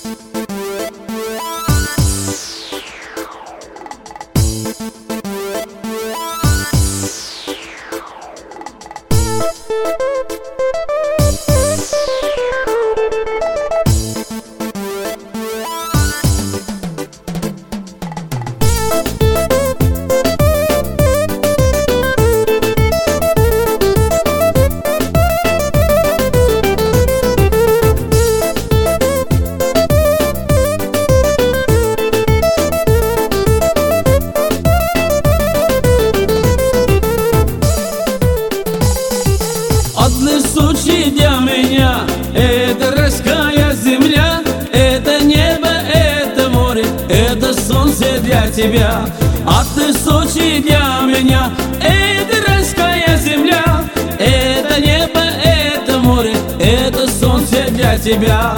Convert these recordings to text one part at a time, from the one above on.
Одни случаи для меня — это райская земля, это небо, это море, это солнце для тебя. Одни случаи для меня — это райская земля, это небо, это море, это солнце для тебя.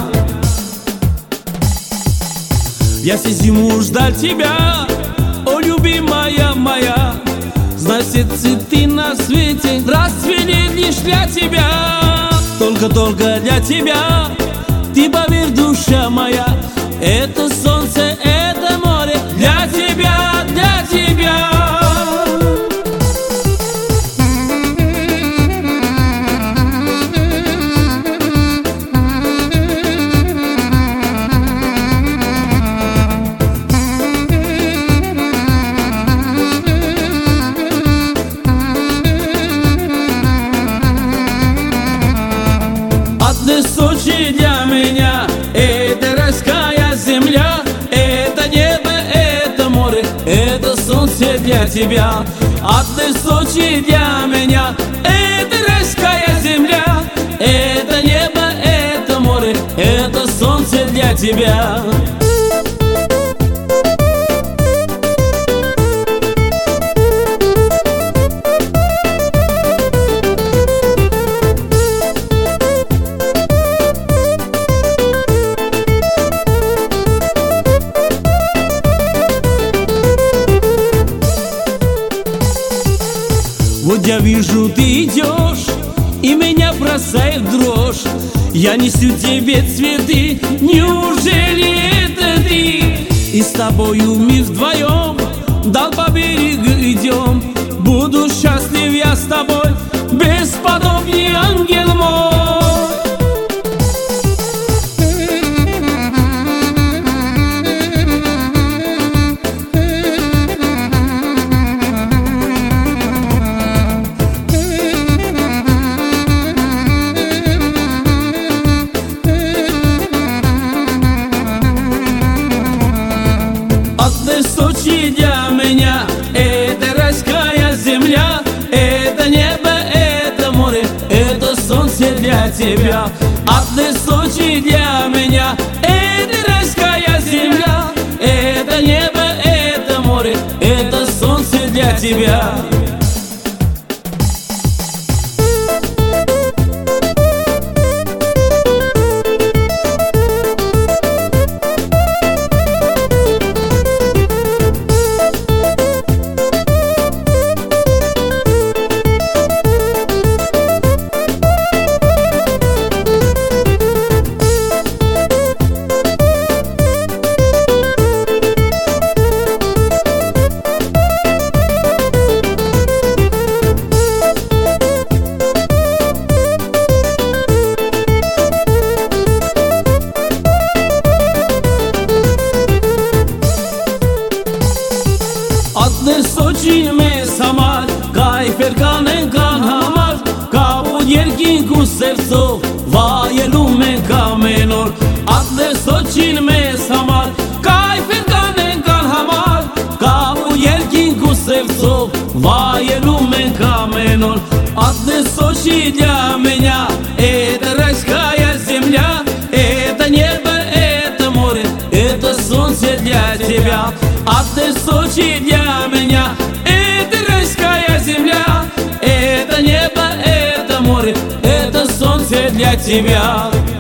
Я всю зиму ждал тебя, о любимая моя. Значит, цветы на свете расцвели лишь для тебя. Только для тебя. Ты поверь, душа моя, это солнце, это море для тебя, для тебя. Одни случаи для меня — это райская земля, это небо, это море, это солнце для тебя. Одни случаи для меня — это райская земля, это небо, это море, это солнце для тебя. Вот я вижу, ты идешь, и меня бросает в дрожь. Я несу тебе цветы, неужели это ты? И с тобою мы вдвоем вдаль по берегу идем. Буду счастлив я с тобой, бесподобный ангел мой. Одни случаи для меня — это райская земля, это небо, это море, это солнце для тебя. Одни случаи для меня — это райская земля, это небо, это море, это солнце для тебя. Одни случаи мы сама, кайфер канен кан хамар, кабу երկին քու սերծով, վայելում ենք ամեն օր. Одни случаи мы сама, կայֆեր կանեն կան համար, կաբու երկին քու սերծով, վայելում ենք ամեն օր. Одни случаи для меня — это райская земля, это небо, это море, это солнце для тебя. Одни случаи для меня — это райская земля, это небо, это море, это солнце для тебя.